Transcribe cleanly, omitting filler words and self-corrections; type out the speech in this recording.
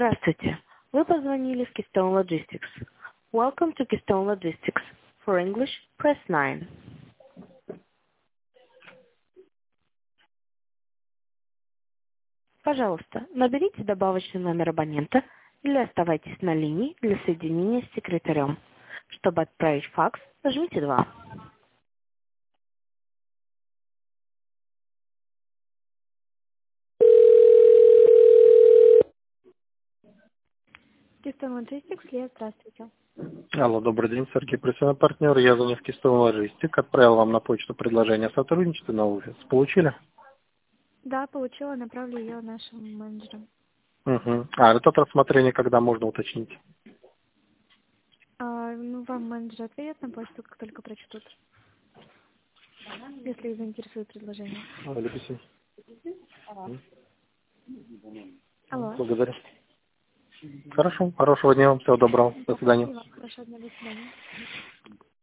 Здравствуйте. Вы позвонили в Keystone Logistics. Welcome to Keystone Logistics. For English, press 9. Пожалуйста, наберите добавочный номер абонента или оставайтесь на линии для соединения с секретарем. Чтобы отправить факс, нажмите 2. Keystone Logistics, Лия, здравствуйте. Алло, добрый день, Сергей, профессиональный партнер. Я звоню в Keystone Logistics. Отправил вам на почту предложение о сотрудничестве на офис. Получили? Да, получила, направлю ее нашим менеджерам. Угу. А этот рассмотрение когда можно уточнить? Вам менеджер ответит на почту, как только прочтут, если их заинтересует предложение. Алло. Благодарю. Хорошо, хорошего дня вам, всего доброго. До свидания. И вам хорошего дня, до свидания.